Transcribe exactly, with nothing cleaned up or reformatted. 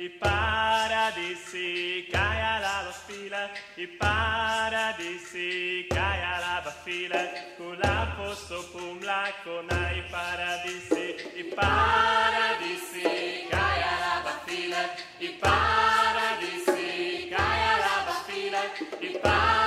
i paradisi, caia la bafila, i paradisi, caia la bafila, con la posto pumla con ai paradisi, i paradisi, caia la bafila, i paradisi, caia la bafila, i paradisi.